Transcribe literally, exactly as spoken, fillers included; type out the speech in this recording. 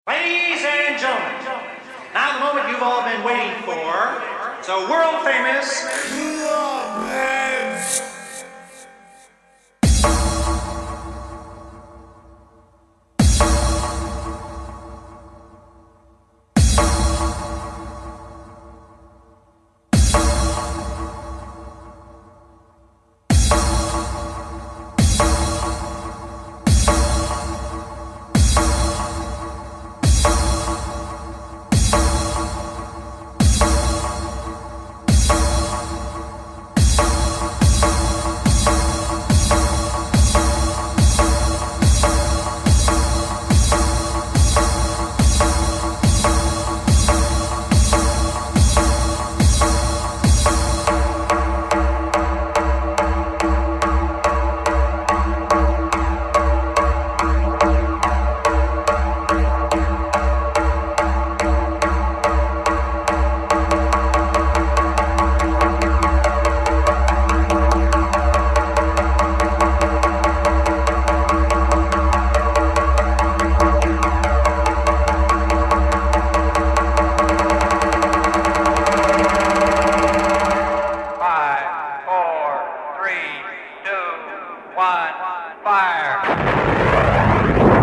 Ladies and gentlemen, now the moment you've all been waiting for. It's a world famous. One, fire.